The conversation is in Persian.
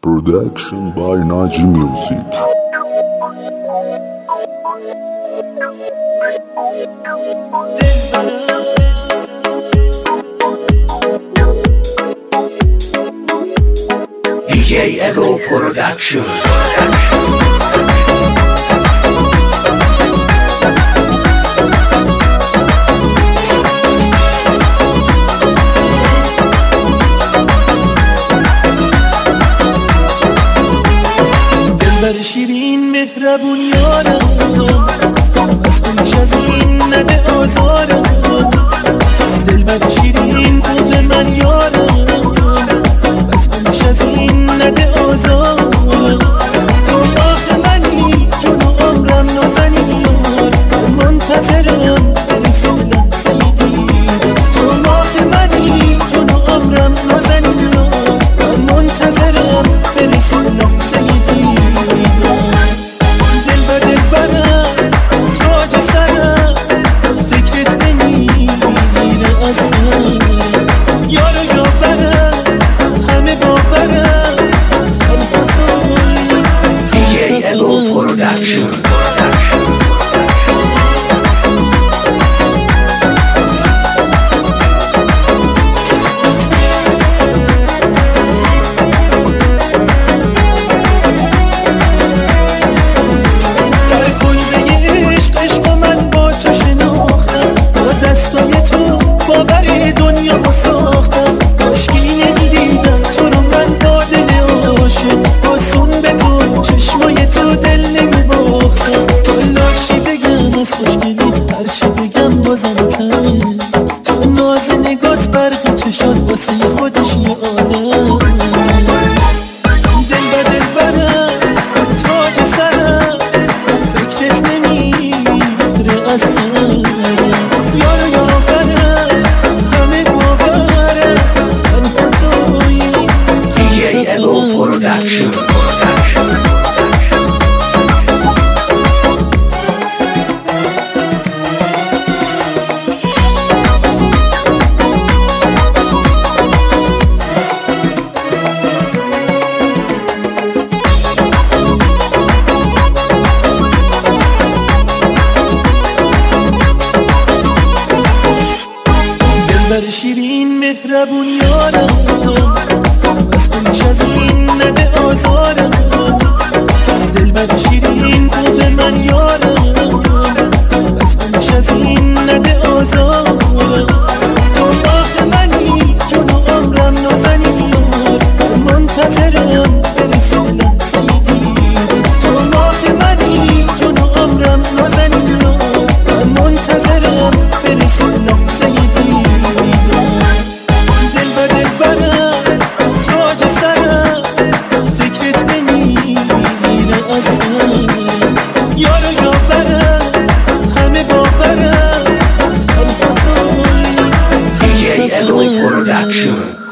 Production by Naji Music. DJ Ego Production. دلبر شیرین مهربون یارم، از کنش از این نده آزارم. دلبر شیرین خوب من یارم، از کنش از این نده آزارم. تو آخ منی جون و عمرم نازنی یار، منتظرم برسه لحظه دیدار. تو آخ منی جون و عمرم نازنی یار، منتظرم برسه لحظه دیدار. تاج سرم فکرت نمیره اصلا، یارو یاورم همه باورم، تنها توی DJ Ego Production. هرچی بگم بازم کم، تو ناز نگات برقی چشات واسه خودش یه عالم. دلبرم تاج سرم فکرت نمیره اصلا، یارو یاورم همه باورم، تنها توی DJ Ego Production. دلبر شیرین مهربون یارم، از کنش از این نده آزارم. دلبر شیرین خوب من یارم، از کنش از این نده آزارم. تو آخ منی جون و عمرم نازنی یار، منتظرم برسه لحظه دیدار. تو آخ منی جون و عمرم نازنی یار، منتظرم برسه لحظه دیدار. دلبرم تاج سرم فکرت نمیره اصلا، یارو یاورم همه باورم، تنها توی DJ Ego Production.